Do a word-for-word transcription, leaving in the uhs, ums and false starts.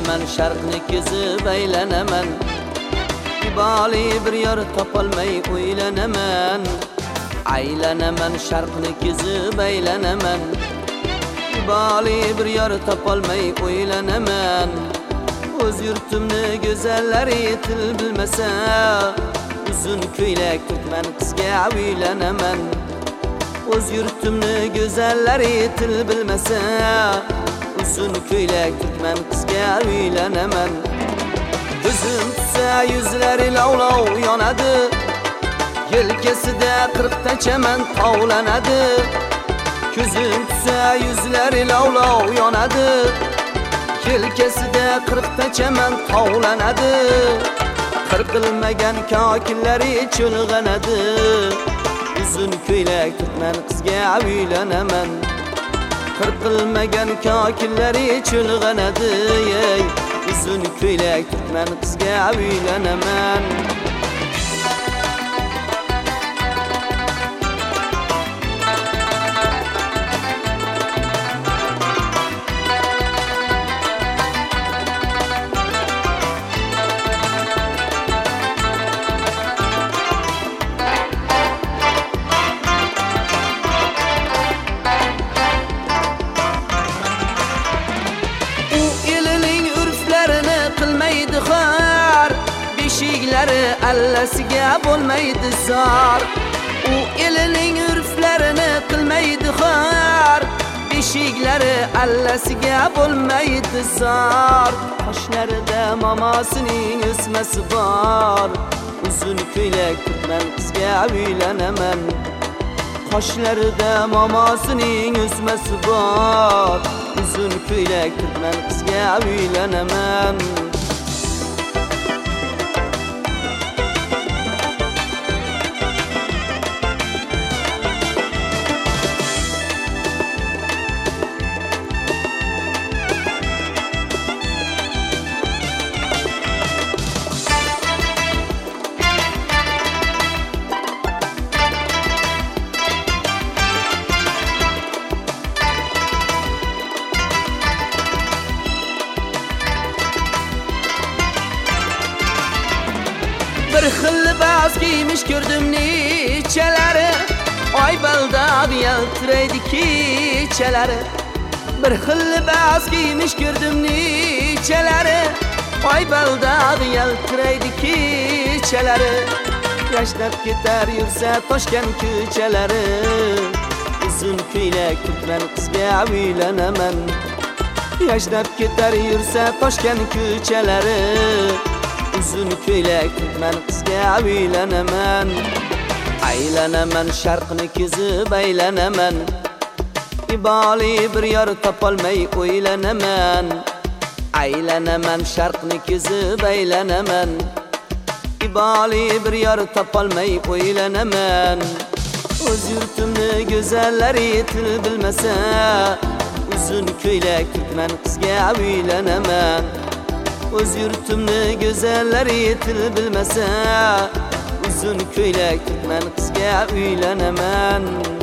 Aylanaman sharqni kezib aylanaman, iboli bir yor topolmay o'ylanaman. Aylanaman sharqni kezib aylanaman, iboli bir yor topolmay o'ylanaman. O'z yurtimni go'zallari til bilmasa, uzun ko'ylak turkman qizga uylanaman. O'z yurtimni go'zallari til bilmasa, uzun ko'ylak turkman qizga uylanaman. Ko'zim tutsa yuzlari lovlov yonadi, yelkasida qirqta chaman tovlanadi. Ko'zim tutsa yuzlari lovlov yonadi, yelkasida qirqta chaman tovlanadi. Qirqilmagan kokillari cho'lg'anadi, uzun ko'ylak turkman qizga uylanaman. Qirqilmagan kokillari cho'lg'anadi, ey uzun ko'ylak turkman qizga uylanaman. Beshiklari allasiga bo'lmaydi zor, u elining urflarini qilmaydi xor. Beshiklari allasiga bo'lmaydi zor, qoshlarida momosining o'smasi bor. Uzun ko'ylak turkman qizga uylanaman, qoshlarida momosining o'smasi bor. Uzun ko'ylak turkman qizga uylanaman. Bir xil libos kiymish ko'rdim nechalari, oy baldaq yaltiraydi kechalari. Bir xil libos kiymish ko'rdim nechalari, oy baldaq yaltiraydi kechalari. Yashnab ketar yursa toshgan ko'chalari, uzun ko'ylak turkman qizga uylanaman. Yashnab ketar yursa toshgan ko'chalari, uzun ko'ylak turkman qizga uylanaman. Aylanaman sharqni kezib aylanaman, iboli bir yor topolmay o'ylanaman. Aylanaman sharqni kezib aylanaman, iboli bir yor topolmay o'ylanaman. O'z yurtimni go'zallari til bilmasa, uzun ko'ylak turkman qizga uylanaman. O'z yurtimni go'zallari til bilmasa, uzun ko'ylak turkman qizga uylanaman.